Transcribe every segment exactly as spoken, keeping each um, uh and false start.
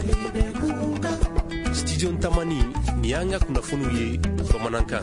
Studio Tamani ni anga kunnafoniw ye bamanankan.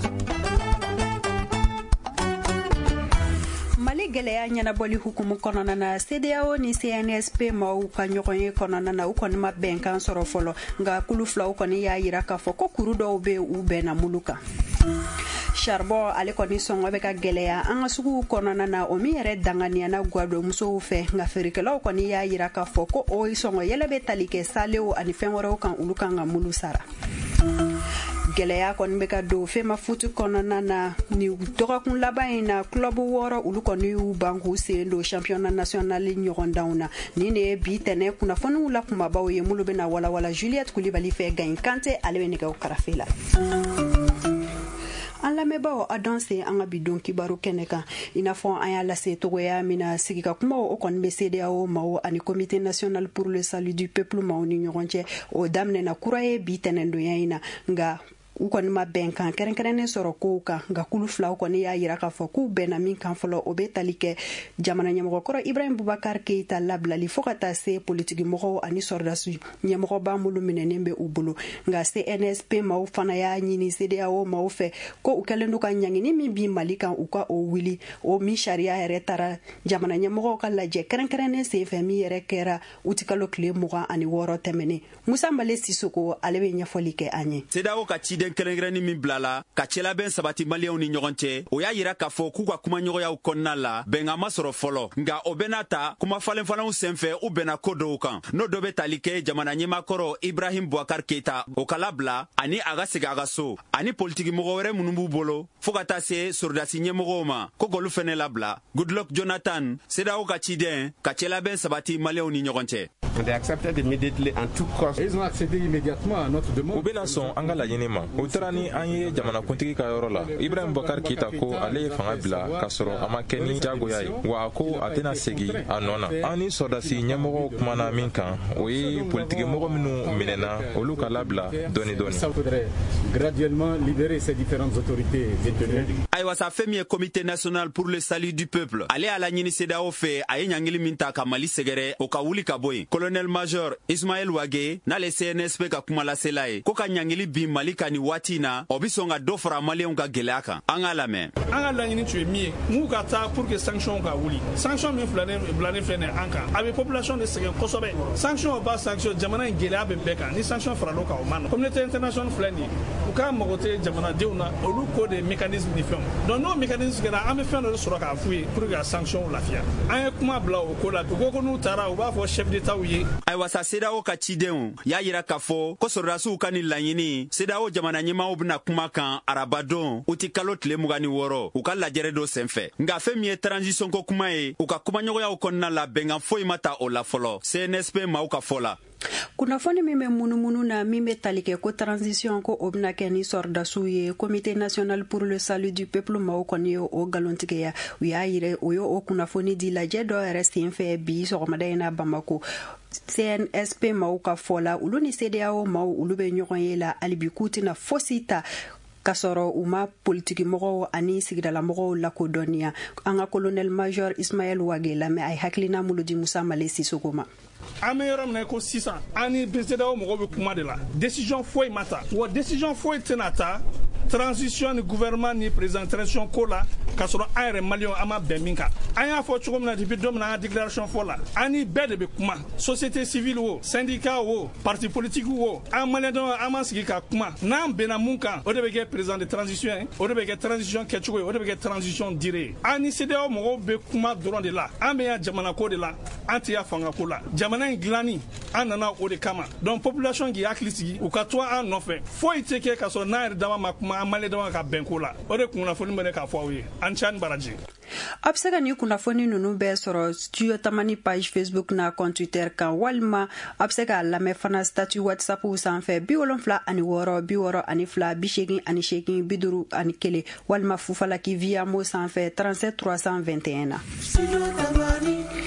Mali gɛlɛya ɲɛnabɔli hukumu kɔnɔna na C D A O ni C N S P maaw ka ɲɔgɔn ye kɔnɔna na u kɔni ma bɛnkan sɔrɔ fɔlɔ nka kulu filaw kɔni y'a yira k'a fɔ ko kuru dɔw bɛ u bɛnna mulu kan. Charbon ale kɔni sɔngɔ bɛ ka gɛlɛya an ka suguw kɔnɔna na o min yɛrɛ danganiyana guado musow fɛ nka feerekɛlaw kɔni y'a yira k'a fɔ ko o sɔngɔ yɛlɛ bɛ tali kɛ salew ani fɛn wɛrɛw kan olu kan ka mulu sara. Gɛlɛya kɔni bɛ ka don fema futu kɔnɔna na ni dɔgɔkun laban in na club wɔɔrɔ olu kɔni y'u ban k'u sen don championnat national ɲɔgɔndanw na ni ne ye bi tɛnɛ kunnafoniw la kumabaw ye mulu bɛna walawala Juliette Kulibali fɛ Gayin Kante ale bɛ nɛgɛw karafe la. An lamɛnbaaw a danse an ka bidon kibaru kɛnɛ kan i n'a fɔ an y'a lase togoya min na sigika kumaw o kɔni bɛ C D A O maaw ani comité national pour le salut du peuple maaw ni ɲɔgɔn cɛ o daminɛna kura ye bi tɛnɛndonya in na nka u kɔni ma bɛnkan kɛrɛnkɛrɛnnen sɔrɔ kow kan nka kulu filaw kɔni y'a yira k'a fɔ k'u bɛnna min kan fɔlɔ o bɛ tali kɛ jamana ɲɛmɔgɔkɔrɔ Ibrahim Boubacar Keita labilali fo ka taa se politiki mɔgɔw ani sɔrɔdasi ɲɛmɔgɔba mulu minɛnen bɛ u bolo nka C N S P maaw fana y'a ɲini C D A O maaw fɛ ko u kɛlen do ka ɲangini min bi Mali kan u ka o wuli o min sariya yɛrɛ taara jamana ɲɛmɔgɔw ka lajɛ kɛrɛnkɛrɛnnen senfɛ min yɛrɛ kɛra uti kalo tile mugan ani wɔɔrɔ tɛmɛnen Musa Male Sisoko ale bɛ ɲɛfɔli kɛ an ye. C D A O ka ciden kɛrɛnkɛrɛnni min bilala ka cɛlabɛn sabati maliyɛnw ni ɲɔgɔn cɛ o y'a yira k'a fɔ k'u ka kumaɲɔgɔnyaw kɔnɔna la bɛnkan ma sɔrɔ fɔlɔ nka o bɛna ta kuma falenfalenw senfɛ u bɛnna ko dɔw kan n'o dɔ bɛ tali kɛ jamana ɲɛmakɔrɔ Ibrahim Boubacar Keita o ka labila ani a ka segin a ka so ani politiki mɔgɔ wɛrɛ minnu b'u bolo fo ka taa se sɔrɔdasi ɲɛmɔgɔw ma ko k'olu fɛnɛ labila Goodluck Jonathan C D A O ka ciden ka cɛlabɛn sabati maliyɛnw ni ɲɔgɔn cɛ. They accepted immediately and took cost. Ils ont accédé immédiatement à notre demande. U bɛna sɔn an ka laɲini ma u taara ni an ye jamanakuntigi ka yɔrɔ la Ibrahim Boubacar Keita ko ale ye fanga bila k'a sɔrɔ a ma kɛ ni jagoya ye wa ko a tɛna segin a nɔ na an ni sɔrɔdasi ɲɛmɔgɔw kumana min kan o ye politiki mɔgɔ minnu minɛna olu ka labila dɔɔni dɔɔni. Ça faudrait graduellement libérer ces différentes autorités détenues. Ayiwa sa fɛn min ye comité national pour le salut du peuple ale y'a laɲini C D A O fɛ a ye ɲangili min ta ka Mali sɛgɛrɛ o ka wuli ka bɔ yen colonel major Ismaël Wage n'ale C N S P ka kuma lasela ye ko ka ɲangili bin Mali ka ni waati na o bi sɔn ka dɔ fara maliyɛnw ka gɛlɛya kan an ka lamɛn. An ka laɲini tun ye min ye n'u ka taa pour que sanction ka wuli sanction min filanen bilanen filɛ nin an kan a bɛ population de sɛgɛn kosɛbɛ sanction o ba sanction jamana in gɛlɛya bɛ bɛɛ kan ni sanction faral'o kan o ma nɔgɔn communauté internationale filɛ nin ye u ka mago tɛ jamanadenw na olu ko de mécanisme ni fɛnw donc n'o mécanisme kɛra an bɛ fɛn dɔ de sɔrɔ k'a f'u ye pour que ka sanction lafiya an ye kuma bila o ko la u ko ko n'u taara u b'a fɔ chef d'état ye. Ayiwa sa C D A O ka cidenw y'a yira k'a fɔ ko sɔrɔdasiw ka ni laɲini C D A O jamana ɲɛmaaw bɛna kuma kan arabadon u ti kalo tile mugan ni wɔɔrɔ u ka lajɛrɛ dɔ senfɛ nka fɛn min ye transition ko kuma ye u ka kumaɲɔgɔnyaw kɔnɔna la bɛnkan foyi ma ta o la fɔlɔ C N S P maaw ka fɔ la. Kunnafoni min bɛ munumunu na min bɛ tali kɛ ko transition ko o bɛna kɛ ni sɔrɔdasiw ye comité national pour le salut du peuple maaw kɔni ye o nkalontigiya u y'a yira o ye o kunnafoni di lajɛ dɔ yɛrɛ senfɛ bi sɔgɔmada in na Bamako C N S P maaw ka fɔ la olu ni C D A O maaw olu bɛ ɲɔgɔn ye la halibi k'u tɛna fosi ta ka sɔrɔ u ma politiki mɔgɔw ani sigidala mɔgɔw lakodɔnniya an ka colonel major Ismaël Wage lamɛn a ye hakilina mulu di Musa Male Sisoko ma. An bɛ yɔrɔ min na ko sisan an ni C D A O mɔgɔw bɛ kuma de la décision foyi ma ta wa décision foyi tɛna ta transition ni gouvernement ni président transition ko la ka sɔrɔ an yɛrɛ maliyɛnw an ma bɛn min kan an y'a fɔ cogo min na depuis don min na an ka déclaration fɔ la an ni bɛɛ de bɛ kuma société civile wo syndicat wo parti politique wo an maliyɛnw an ma sigi ka kuma n'an bɛnna mun kan o de bɛ kɛ président de transition ye o de bɛ kɛ transition kɛcogo ye o de bɛ kɛ transition dire ye an ni C D A O mɔgɔw bɛ kuma dɔrɔn de la an bɛ yan jamana ko de la an tɛ yan fanga ko la jamana in dilanni an nana o de kama donc population k'i hakili sigi u ka to an nɔfɛ foyi tɛ kɛ ka sɔrɔ n'an yɛrɛ dama ma kuma an maliyɛn dama ka bɛnko la o de kunnafoni bɛ ne k'a fɔ aw ye an cɛ ani baraji. A bɛ se ka ni kunnafoni ninnu bɛɛ sɔrɔ Studio Tamani page Facebook na compte Twitter kan walima a bɛ se k'a lamɛn fana statut WhatsApp sanfɛ bi wolonfila ani wɔɔrɔ bi wɔɔrɔ ani fila bi seegin ani seegin bi duuru ani kelen walima Fufalaki via mo sanfɛ trente-sept trois cent vingt et un na.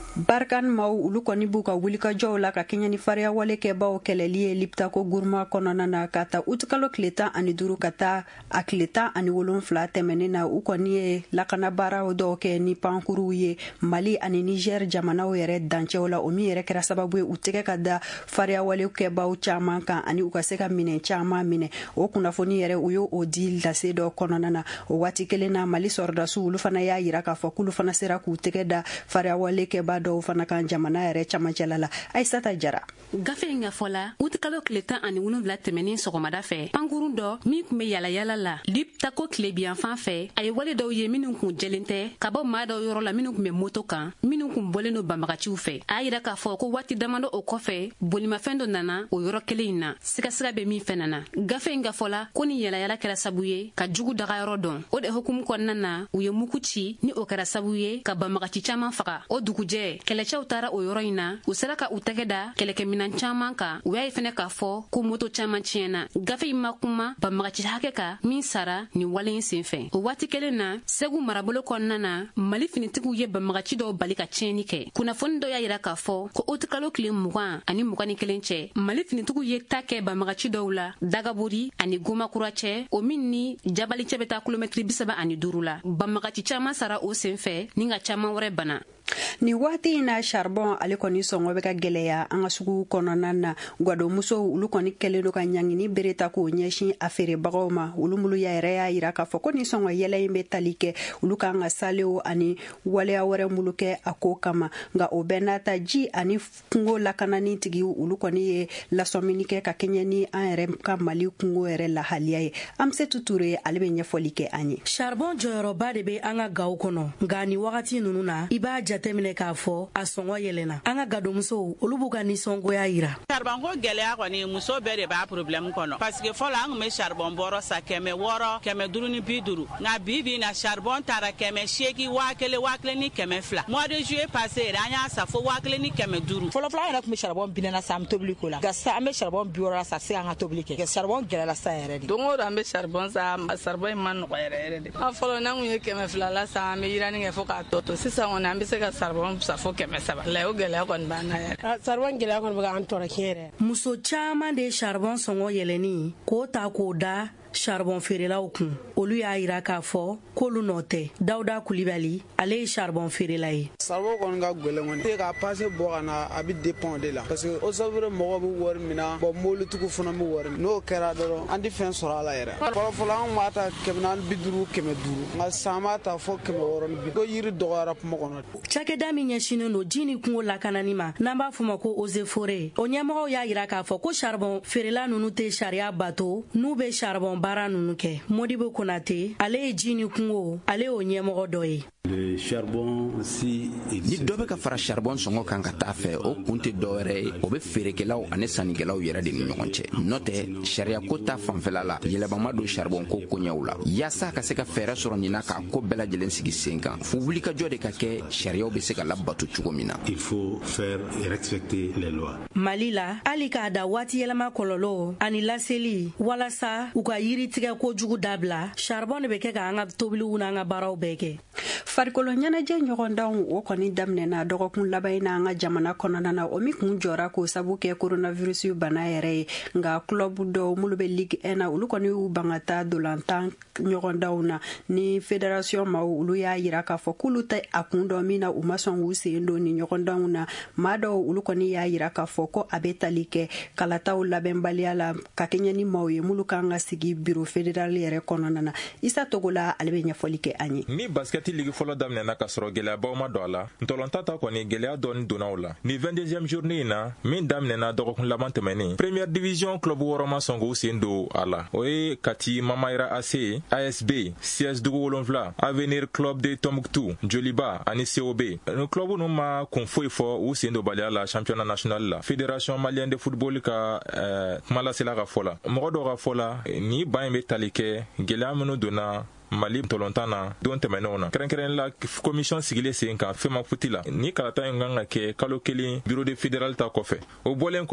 Barkan maw ulu kɔni b'u ka wulikajɔw la ka kɛɲɛ ni fariya wale kɛbaw kɛlɛli ye Liptako guruma kɔnɔna na ka ta utikalo tile tan ani duuru ka taa a tile tan ani wolonfila tɛmɛnen na u kɔni ye lakanabaaraw dɔw kɛ ni pankuruw ye Mali ani Niger jamanaw yɛrɛ dancɛw la o min yɛrɛ kɛra sababu ye u tɛgɛ ka da fariya wale kɛbaw caman kan ani u ka se ka minɛ caman minɛ o kunnafoni yɛrɛ u y'o o di lase dɔ kɔnɔna na o waati kelen na Mali sɔrɔdasiw olu fana y'a yira k'a fɔ k'olu fana sera k'u tɛgɛ da fariya wale kɛba dɔw fana kan jamana yɛrɛ camancɛla la Aïssata Jara. Gafe in ka fɔla utikalo tile tan ani wolonwula tɛmɛnen sɔgɔmada fɛ pankurun dɔ min kun bɛ yalayala la Liptako tilebiyan fan fɛ a ye wale dɔw ye minnu kun jɛlen tɛ ka bɔ maa dɔw yɔrɔ la minnu kun bɛ moto kan minnu kun bɔlen do banbagaciw fɛ a yira k'a fɔ ko waati damadɔ o kɔfɛ bolimafɛn dɔ nana o yɔrɔ kelen in na sigasɛgɛ bɛ min fɛnɛ na gafe in ka fɔla ko ni yalayala kɛra sabu ye ka jugu dagayɔrɔ dɔn o de hukumu kɔnɔna na u ye muku ci ni o kɛra sabu ye ka banbagaci caman faga o dugujɛ kɛlɛcɛw taara o yɔrɔ in na u sera ka u tɛgɛ da kɛlɛkɛminan caman kan u y'a ye fɛnɛ k'a fɔ ko moto caman tiɲɛna gafe in ma kuma banbagaci hakɛ ka min sara ni wale in sen fɛ o waati kelen na Segu marabolo kɔnɔna na Mali finitigiw ye banbagaci dɔw bali ka tiɲɛni kɛ kunnafoni dɔ y'a yira k'a fɔ ko utikalo tile mugan ani mugan ni kelen cɛ Mali finitigiw ye ta kɛ banbagaci dɔw la Dagabori ani Gomakura cɛ o min ni Jabali cɛ bɛ taa kilomɛtiri bisaba ani duuru la banbagaci caman sara o sen fɛ ni ka caman wɛrɛ bana. Ni waati in na charbon ale kɔni sɔngɔ bɛ ka gɛlɛya an ka sugu kɔnɔna na gwadomusow olu kɔni kɛlen do ka ɲangini bereta k'o ɲɛsin a feerebagaw ma olu mulu yɛrɛ y'a yira k'a fɔ ko ni sɔngɔ yɛlɛ in bɛ tali kɛ olu kan ka salew ani waleya wɛrɛ mulu kɛ a ko kama nka o bɛɛ nata ji ani kungo lakanani tigiw olu kɔni ye lasɔmini kɛ ka kɛɲɛ ni an yɛrɛ ka Mali kungo yɛrɛ lahaliya ye Amsetu Ture ale bɛ ɲɛfɔli kɛ an ye. Charbon jɔyɔrɔba de bɛ an ka gaw kɔnɔ nka ni wagati ninnu na i b'a jateminɛ k'a fɔ a sɔngɔ yɛlɛna an ka gadomusow olu b'u ka nisɔngoya yira. Charbon ko gɛlɛya kɔni muso bɛɛ de b'a problème kɔnɔ parce que fɔlɔ an kun bɛ charbon bɔrɔ sa kɛmɛ wɔɔrɔ kɛmɛ duuru ni bi duuru nka bi bi na charbon taara kɛmɛ seegin waa kelen waa kelen ni kɛmɛ fila mois de juillet passé yɛrɛ an y'a sa fo waa kelen ni kɛmɛ duuru. Fɔlɔ fɔlɔ an yɛrɛ kun bɛ charbon binna sa an bɛ tobili ko la nka sisan an bɛ charbon bi wɔɔrɔ la sa se an ka tobili kɛ charbon gɛlɛyara sa yɛrɛ de. Don o don an bɛ charbon sa charbon in ma nɔgɔ yɛrɛ yɛrɛ de. A fɔlɔ n'an kun ye kɛmɛ fila la sa an bɛ yirani kɛ fo k'a tɔ to sisan kɔni an bɛ se ka charbon sa fo kɛmɛ saba la o gɛlɛya kɔni b'an na yɛrɛ. Charbon gɛlɛya kɔni bɛ k'an tɔɔrɔ tiɲɛ yɛrɛ. Muso caman de charbon sɔngɔ yɛlɛni k'o ta k'o da charbon feerelaw kun olu y'a yira k'a fɔ k'olu nɔ tɛ Dawuda Kulibali ale ye charbon feerela ye. Charbon kɔni ka gɛlɛn kɔni te ka passe bɔ ka na a bɛ dépend de la parce que o savure mɔgɔ bɛ wari min na bon mobilitigiw fana bɛ wari n'o kɛra dɔrɔn an tɛ fɛn sɔrɔ a la yɛrɛ. Fɔlɔ fɔlɔ an b'a ta kɛmɛ naani bi duuru kɛmɛ duuru nka sisan b'a ta fɔ kɛmɛ wɔɔrɔ ni bi ko yiri dɔgɔyara kuma kɔnɔ. Cakɛda min ɲɛsinnen don ji ni kungo lakanani ma n'an b'a fɔ ma ko Eaux et Forêts o ɲɛmɔgɔw y'a yira k'a fɔ ko charbon feerela ninnu tɛ sariya bato n'u bɛ charbon baara ninnu kɛ. Modibo Konate ale ye ji ni kungo ale y'o ɲɛmɔgɔ dɔ ye. Le charbon si ni dɔ bɛ ka fara charbon sɔngɔ kan ka taa fɛ o kun tɛ dɔwɛrɛ ye o bɛ feerekɛlaw ani sannikɛlaw yɛrɛ de ni ɲɔgɔn cɛ n'o tɛ sariya ko ta fanfɛla la yɛlɛma don charbon ko koɲɛw la yaasa ka se ka fɛɛrɛ sɔrɔ nin na k'a ko bɛɛ lajɛlen sigi sen kan fo wulikajɔ de ka kɛ sariyaw bɛ se ka labato cogo min na. Il faut faire respecter les lois. Mali la hali k'a da waati yɛlɛma kɔlɔlɔ ani laseli walasa u ka yiritigɛ kojugu dabila charbon de bɛ kɛ k'an ka tobiliw n'an ka baaraw bɛɛ kɛ. Farikolo ɲɛnajɛ ɲɔgɔndanw o kɔni daminɛna dɔgɔkun laban in na an ka jamana kɔnɔna na o min kun jɔra k'o sabu kɛ coronavirus bana yɛrɛ ye nka club dɔw mulu bɛ Ligue un na olu kɔni y'u ban ka taa dolantan ɲɔgɔndanw na ni fédération maaw olu y'a yira k'a fɔ k'olu tɛ a kun dɔn min na u ma sɔn k'u sen don ni ɲɔgɔndanw na maa dɔw olu kɔni y'a yira k'a fɔ ko a bɛ tali kɛ kalataw labɛnbaliya la ka kɛɲɛ ni maaw ye mulu kan ka sigi bureau fédéral yɛrɛ kɔnɔna na Isa Togola ale bɛ ɲɛfɔli kɛ an ye. Ni basketi ligi fɔlɔ daminɛna ka sɔrɔ gɛlɛyabaw ma don a la ntɔlɔnta ta kɔni gɛlɛya dɔɔni donna o la ni vingt-deuxième journée in na min daminɛna dɔgɔkun laban tɛmɛnen première division club wɔɔrɔ ma sɔn k'u sen don a la o ye Kati Mamayira A C, A S B, C S dugu wolonfila, Avenir Club de Tombouctou, Joliba ani C O B. Ni club ninnu ma kun foyi fɔ u sen don baliya la championnat national la fédération malienne de football ka ɛɛ kuma lasela ka fɔ la mɔgɔ dɔw ka fɔ la ni ban in bɛ tali kɛ gɛlɛya minnu donna Mali tɔlɔntan na don tɛmɛnenw na kɛrɛnkɛrɛn la commission sigilen sen kan fɛn ma futi la ni kalata in kan ka kɛ kalo kelen bureau de fédéral ta kɔfɛ o bɔlen kɔ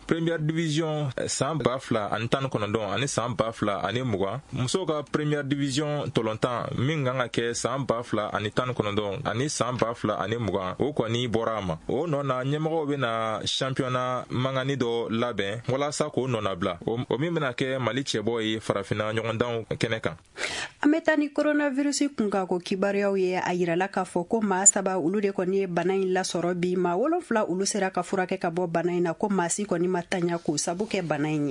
première division san ba fila ani tan kɔnɔndɔn ani san ba fila ani mugan musow ka première division tɔlɔntan min kan ka kɛ san ba fila ani tan kɔnɔndɔn ani san ba fila ani mugan o kɔni bɔra a ma o nɔ na ɲɛmɔgɔw bena championnat mangani dɔ labɛn walasa k'o nɔ nabila o min bena kɛ mali cɛbɔ ye farafina ɲɔgɔndanw kɛnɛ kan. An bɛ taa ni coronavirus kunkako kibaruyaw ye a yirala k'a fɔ ko maa saba olu de kɔni ye bana in lasɔrɔ bi maa wolonfila olu sera ka furakɛ ka bɔ bana in na ko maa si kɔni ma tanya k'o sabu kɛ bana in ye.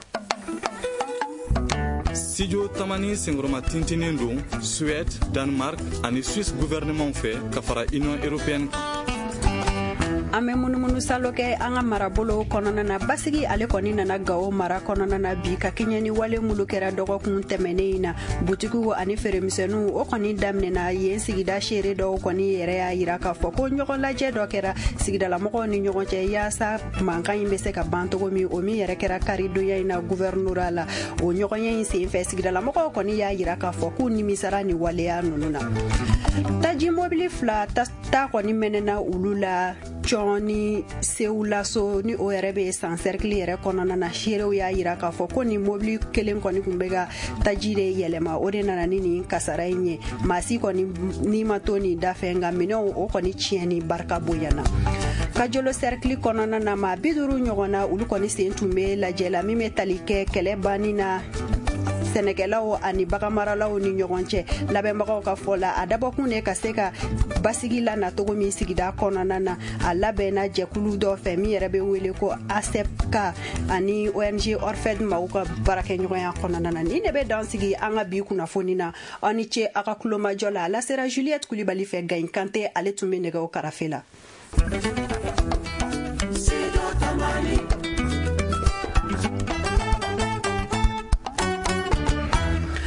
Studio Tamani Sengroma tintinin don Suède, Danemark ani Suisse gouvernement fɛ ka fara Union Européenne. An bɛ munumunu salo kɛ an ka marabolo kɔnɔna na basigi ale kɔni nana Gao mara kɔnɔna na bi ka kɛɲɛ ni wale mulu kɛra dɔgɔkun tɛmɛnen in na butikiw ani feeremisɛnninw o kɔni daminɛna yen sigida seere dɔw kɔni yɛrɛ y'a yira k'a fɔ ko ɲɔgɔn lajɛ dɔ kɛra sigidalamɔgɔw ni ɲɔgɔn cɛ yaasa mankan in bɛ se ka ban cogo min o min yɛrɛ kɛra karidonya in na guvɛrnura la o ɲɔgɔnya in senfɛ sigidalamɔgɔw kɔni y'a yira k'a fɔ k'u nimisara ni waleya ninnu na. Taji mobili fila ta kɔni mɛnɛna olu la ni sewulaso ni o yɛrɛ bɛ san cercle yɛrɛ kɔnɔna na seerew y'a yira k'a fɔ ko ni mobili kelen kɔni kun bɛ ka taji de yɛlɛma o de nana ni nin kasara in ye maa si kɔni n'i ma to nin da fɛ nka minɛnw o kɔni tiɲɛni barika bonyana. Kajolo cercle kɔnɔna na maa bi duuru ɲɔgɔn na olu kɔni sen tun bɛ lajɛ la min bɛ tali kɛ kɛlɛ banni na sɛnɛkɛlaw ani baganmaralaw ni ɲɔgɔn cɛ labɛnbagaw ka fɔ la a dabɔkun de ka se ka basigi la natogo min sigida kɔnɔna na a labɛnna jɛkulu dɔ fɛ min yɛrɛ bɛ wele ko A S E P K ani O N G Orfed maaw ka baarakɛɲɔgɔnya kɔnɔna na ni ne bɛ dan sigi an ka bi kunnafoni na aw ni ce a ka kulomajɔ la a lasera Juliette Kulibali fɛ Gayin Kante ale tun bɛ nɛgɛw karafe la.